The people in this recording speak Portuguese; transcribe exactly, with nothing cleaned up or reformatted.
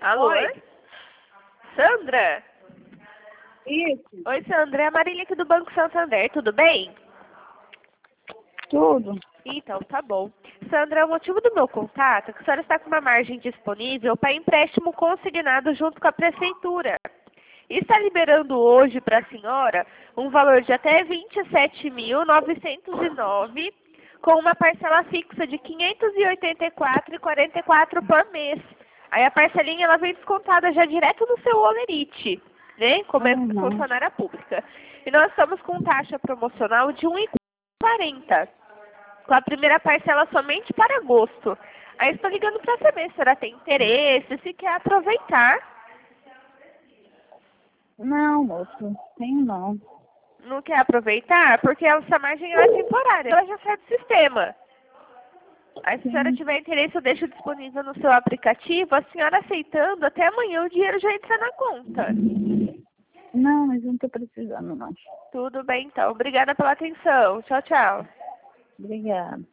Alô? Oi. Sandra? Isso, Oi, Sandra. É a Marília aqui do Banco Santander. Tudo bem? tudo. Então, tá bom. Sandra, o motivo do meu contato é que a senhora está com uma margem disponível para empréstimo consignado junto com a prefeitura. E está liberando hoje para a senhora um valor de até vinte e sete mil novecentos e nove com uma parcela fixa de quinhentos e oitenta e quatro reais e quarenta e quatro centavos por mês. Aí a parcelinha ela vem descontada já direto no seu Olerite, né? Como é Uhum. funcionária pública. E nós estamos com taxa promocional de um vírgula quarenta, com a primeira parcela somente para agosto. Aí estou ligando para saber se a senhora tem interesse, se quer aproveitar. Não, moço, tenho não. Não quer aproveitar? Porque essa margem ela é temporária, ela já sai do sistema. Aí se a senhora Sim. tiver interesse, eu deixo disponível no seu aplicativo. A senhora aceitando, até amanhã o dinheiro já entra na conta. Não, mas eu não tô precisando, não. Tudo bem, então. Obrigada pela atenção. Tchau, tchau. Obrigada.